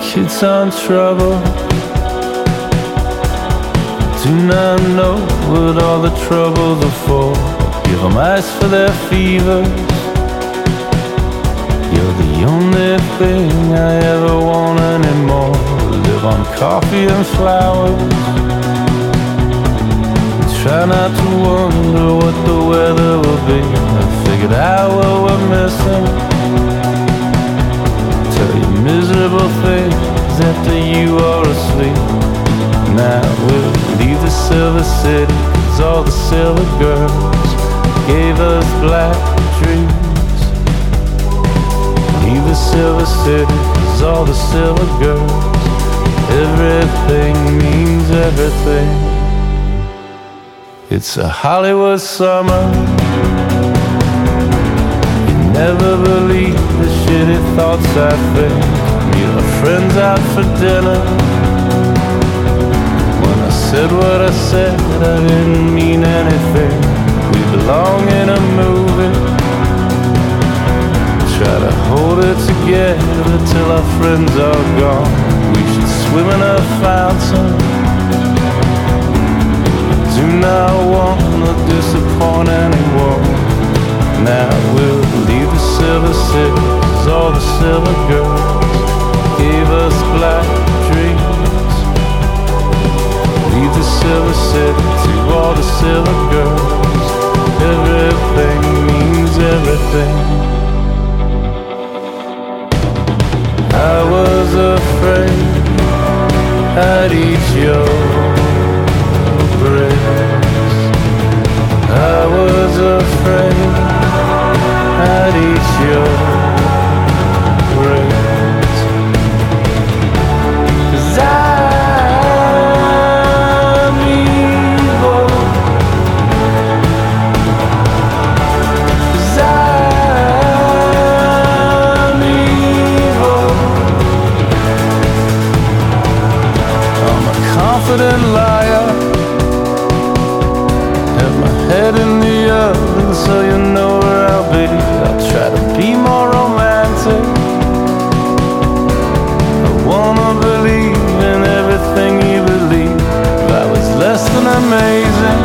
kids on trouble. Do not know what all the troubles are for. Give them ice for their fevers. You're the only thing I ever want anymore. Live on coffee and flowers. Try not to wonder what the weather will be. I figured out what we're missing. Tell you miserable things after you are asleep. Now we'll leave the silver city, 'cause all the silver girls gave us black dreams. Leave the silver city, 'cause all the silver girls, everything means everything. It's a Hollywood summer. You never believe the shitty thoughts I think. Meet our friends out for dinner. When I said what I said, I didn't mean anything. We belong in a movie. Try to hold it together till our friends are gone. We should swim in a fountain. Do not want to disappoint anyone. Now we'll leave the silver city, 'cause all the silver girls gave us black dreams. Leave the silver city to all the silver girls. Everything means everything. I was afraid I'd eat your breath. I was afraid I'd eat your breath. 'Cause I'm evil. 'Cause I'm evil. I'm a confident liar. Head in the oven so you know where I'll be. I'll try to be more romantic. I wanna believe in everything you believe. If I was less than amazing,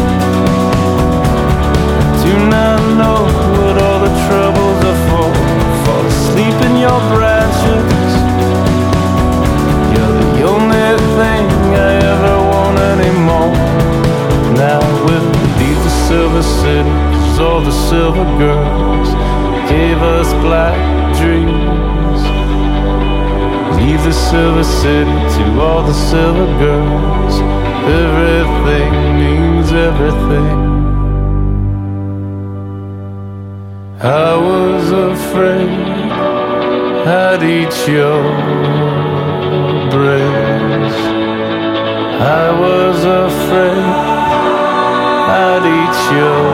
I do not know what all the troubles are for. Fall asleep in your branches. You're the only thing I ever want anymore. Now we'll leave the silver city, 'cause all the silver girls gave us black dreams. Leave the silver city to all the silver girls. Everything means everything. I was afraid I'd eat your breast. I was afraid I'd eat your